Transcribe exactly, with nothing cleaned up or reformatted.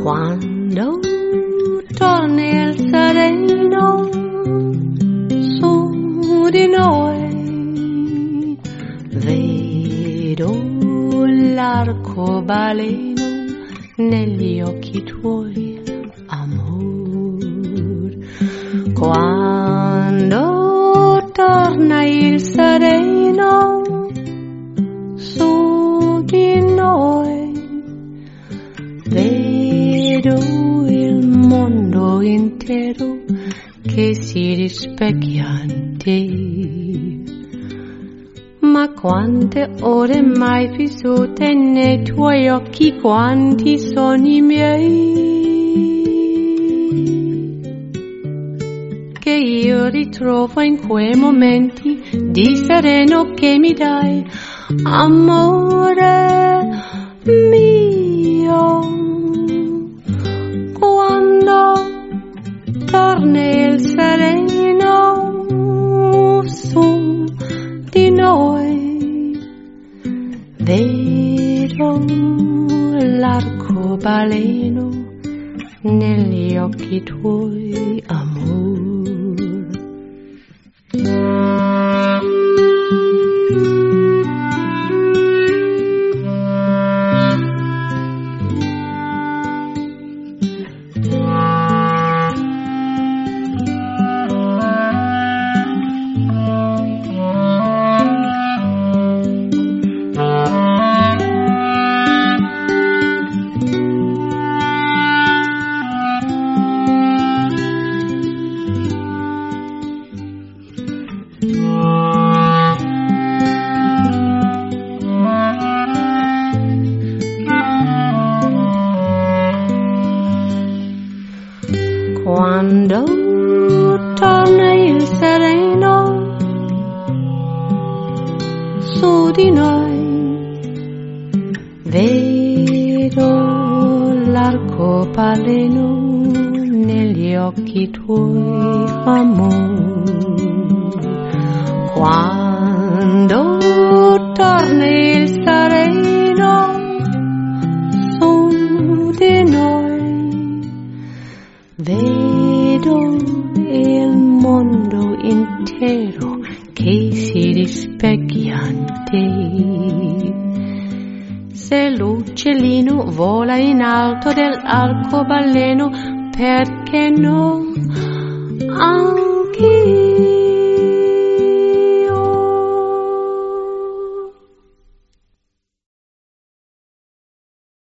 Quando torna il sereno su di noi, vedo l'arcobaleno negli occhi tuoi, amor. Quando torna il sereno su di noi, vedo il mondo intero che si rispecchia in te. Ma quante ore mai vissute nei tuoi occhi, quanti sogni miei, che io ritrovo in quei momenti di sereno che mi dai, amore mio. Quando torna il sereno su di noi, vedo l'arcobaleno negli occhi tuoi, amor. Quando torna il sereno su di noi, vedo l'arcobaleno negli occhi tuoi, amor. Quando torna il sereno su di noi, vedo il mondo intero che si rispecchia in te. Se l'uccellino vola in alto dell'arcobaleno, perché no? Anche io